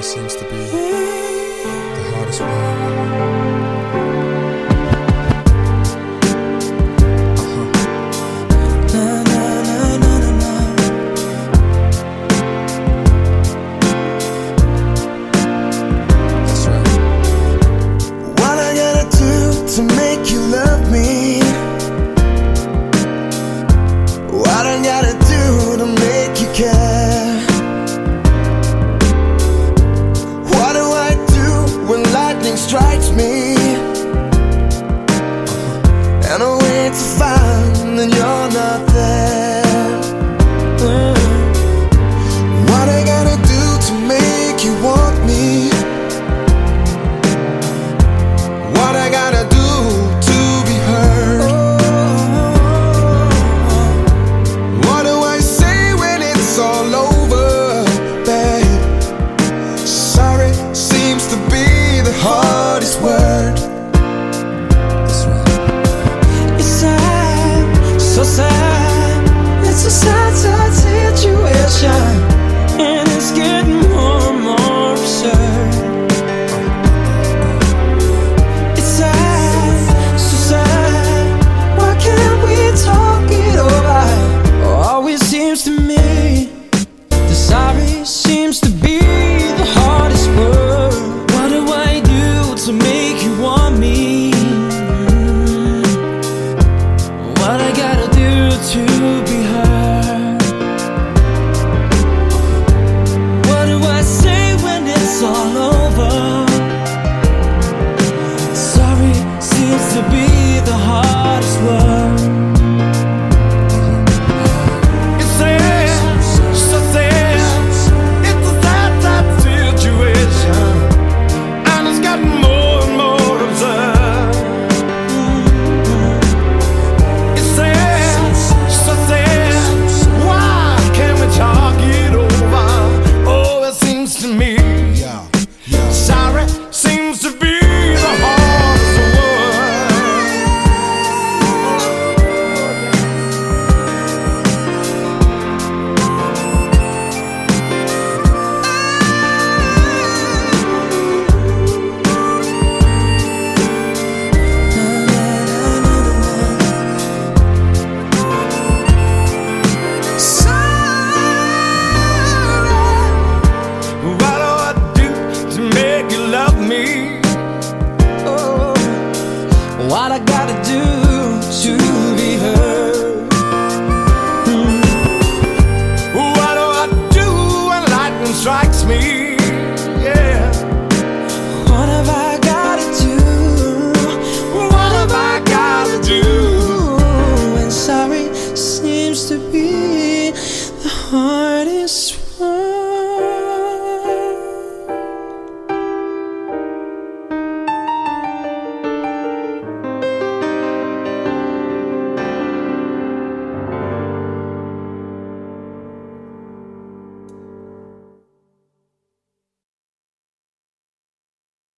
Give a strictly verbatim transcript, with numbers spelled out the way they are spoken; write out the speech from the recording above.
sorry seems to be the hardest word. To make you love me, what I gotta do to make you care? What do I do when lightning strikes me and I wait to find that you're not there? What I gotta do to make you want me? What I gotta do to be heard? What do I say when it's all over, babe? Sorry seems to be the hardest word. It's sad, so sad. It's a sad, sad situation, and it's getting more and more absurd. Seems to me the sorry seems to be the hardest word. What do I do to make you want me? What I gotta do to be heard? What do I say when it's all over? Sorry seems to be the hardest word. What I gotta do to be heard? Mm. What do I do when lightning strikes me? Yeah. What have I gotta do? What have I gotta do? And sorry seems to be the hardest